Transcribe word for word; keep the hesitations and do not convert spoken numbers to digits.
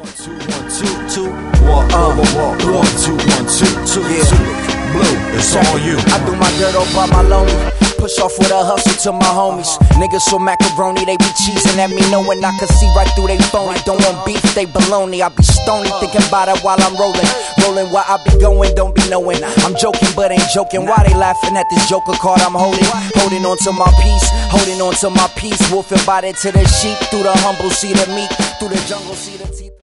Two, one, two, two, walk, uh, walk, walk, one, two, one, two, two, yeah. two, blue, it's all you. I do my dirt all by my lonely. Push off with a hustle to my homies. Niggas so macaroni, they be cheesing at me, knowing I can see right through they phony. Don't want beef, they baloney. I be stony, thinking about it while I'm rolling. Rolling while I be going, don't be knowing. I'm joking, but ain't joking. Why they laughing at this Joker card I'm holding? Holding on to my peace, holding on to my peace. Wolfing body to the sheep, through the humble, see the meek, through the jungle, see the teeth.